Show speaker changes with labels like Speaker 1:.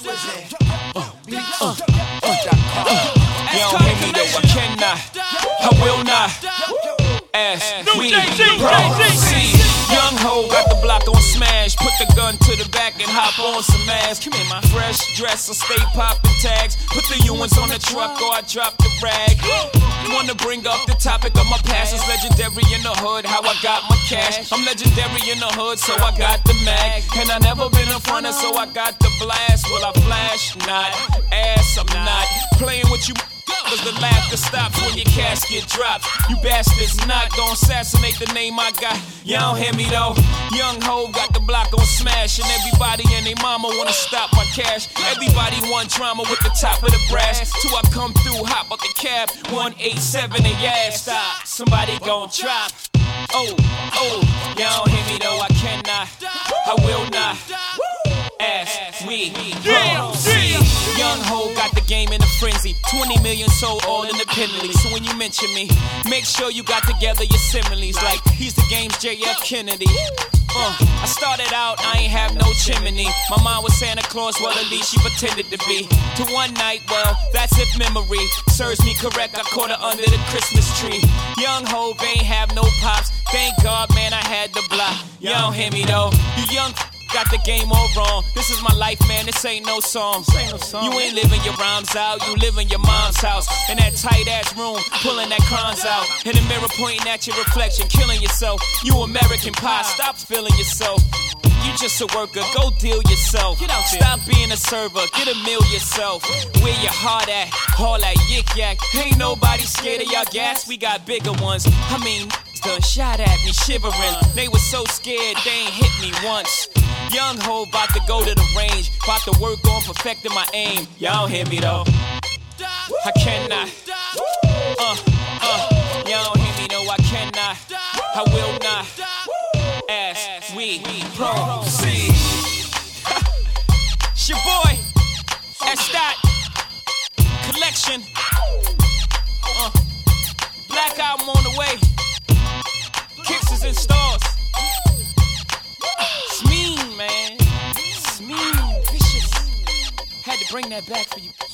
Speaker 1: don't hate me though, I cannot, I will not ask we proceed. Young ho got the block on smash, put the gun to the back and hop on some ass. Come here, my fresh dress, I stay popping tags. Put the Ewans on the truck or I drop the rag. Wanna bring up the topic of my past? It's legendary in the hood, how I got my cash. I'm legendary in the hood, so I got the mag. And I never been a fronter, so I got the blast. Will I flash? Not. Ass, I'm not playing with you. Cause the laughter stops when your casket drops. You bastards not gon' assassinate the name I got. Y'all don't hear me though. Young ho got the block on smash, and everybody and they mama wanna stop my cash. Everybody want drama with the top of the brass. Till I come through, hop out the cab, 187 and yeah, stop. Somebody gon' drop. Oh, y'all don't hear me though. I cannot, I will not ask we see. Young ho got the game in a frenzy. 20 million sold all independently. So when you mention me, make sure you got together your similes. Like he's the game's JF Kennedy. I started out, I ain't have no chimney. My mom was Santa Claus, well at least she pretended to be. To one night, well, that's if memory serves me correct, I caught her under the Christmas tree. Young ho ain't have no pops. Thank God, man, I had the block. Y'all don't hear me though. You young got the game all wrong. This is my life, man, this ain't no song. You ain't living your rhymes out, you live in your mom's house. In that tight ass room, pulling that crayons out. In the mirror pointing at your reflection, killing yourself. You American Pie, stop feeling yourself. You just a worker, go deal yourself. Stop being a server, get a meal yourself. Where your heart at, all that yik yak. Ain't nobody scared of y'all gas, we got bigger ones. I mean, done shot at me shivering. They were so scared, they ain't hit me once. Young ho about to go to the range, about to work on perfecting my aim. Y'all don't hear me though. I cannot. Y'all don't hear me though. I cannot. I will not. As we proceed. It's your boy. Estat Collection. Black album on the way. Kicks is in stores. It's mean, man. It's mean, vicious. Had to bring that back for you.